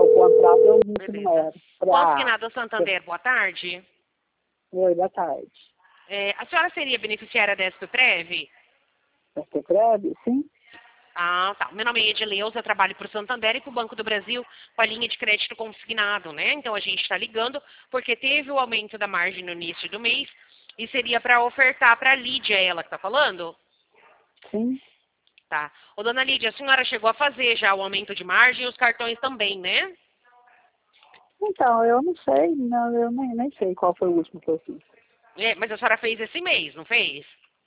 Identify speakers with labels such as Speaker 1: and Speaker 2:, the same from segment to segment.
Speaker 1: o contrato eu vi que não
Speaker 2: Beleza.
Speaker 1: era.
Speaker 2: Consignado Santander, boa tarde.
Speaker 1: Oi, boa tarde.
Speaker 2: A senhora seria beneficiária da SPPrev?
Speaker 1: Você creve? Sim?
Speaker 2: Ah, tá. Meu nome é Edileuza, eu trabalho para o Santander e para o Banco do Brasil com a linha de crédito consignado, né? Então a gente está ligando porque teve o aumento da margem no início do mês e seria para ofertar para a Lídia, ela que está falando?
Speaker 1: Sim.
Speaker 2: Tá. Ô, dona Lídia, a senhora chegou a fazer já o aumento de margem e os cartões também, né?
Speaker 1: Então, eu não sei, não, eu nem sei qual foi o último que eu fiz.
Speaker 2: Mas a senhora fez esse mês, não fez?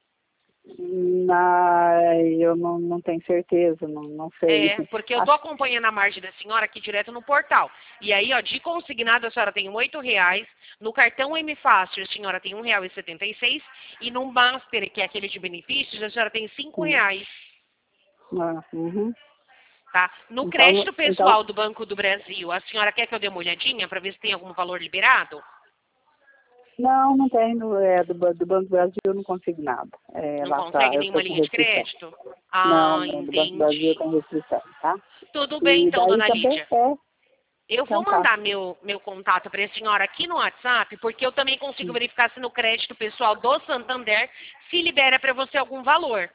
Speaker 1: Eu não tenho certeza, não sei.
Speaker 2: Porque eu tô acompanhando a margem da senhora aqui direto no portal. E aí, ó, de consignado a senhora tem R$8, no cartão M Fácil a senhora tem R$1,76 e no Master, que é aquele de benefícios, a senhora tem R$5.
Speaker 1: Uhum.
Speaker 2: Tá? No crédito pessoal do Banco do Brasil, a senhora quer que eu dê uma olhadinha para ver se tem algum valor liberado?
Speaker 1: Não tem, do Banco do Brasil eu não consigo nada.
Speaker 2: Não
Speaker 1: Lá tá,
Speaker 2: consegue
Speaker 1: eu
Speaker 2: nenhuma
Speaker 1: estou com
Speaker 2: linha de
Speaker 1: restrição.
Speaker 2: crédito?
Speaker 1: Não,
Speaker 2: Ah,
Speaker 1: do Banco do Brasil
Speaker 2: entendi.
Speaker 1: tem restrição, tá?
Speaker 2: Tudo bem
Speaker 1: E
Speaker 2: então,
Speaker 1: daí
Speaker 2: dona
Speaker 1: também
Speaker 2: Lídia. Eu vou
Speaker 1: então tá.
Speaker 2: mandar meu contato para a senhora aqui no WhatsApp, porque eu também consigo verificar se no crédito pessoal do Santander se libera para você algum valor.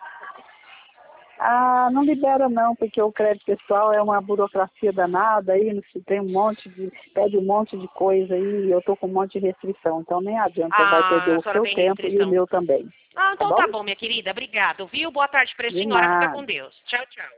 Speaker 1: Ah, não libera não, porque o crédito pessoal é uma burocracia danada aí, tem pede um monte de coisa aí, e eu tô com um monte de restrição, então nem adianta, você vai perder
Speaker 2: Ah, a
Speaker 1: o
Speaker 2: senhora
Speaker 1: seu
Speaker 2: tem
Speaker 1: tempo e o
Speaker 2: restrição.
Speaker 1: meu também,
Speaker 2: Ah,
Speaker 1: tá
Speaker 2: então
Speaker 1: bom?
Speaker 2: tá bom, minha querida. Obrigado, viu? Boa tarde para a
Speaker 1: De
Speaker 2: senhora. Fica
Speaker 1: nada.
Speaker 2: com Deus. Tchau, tchau.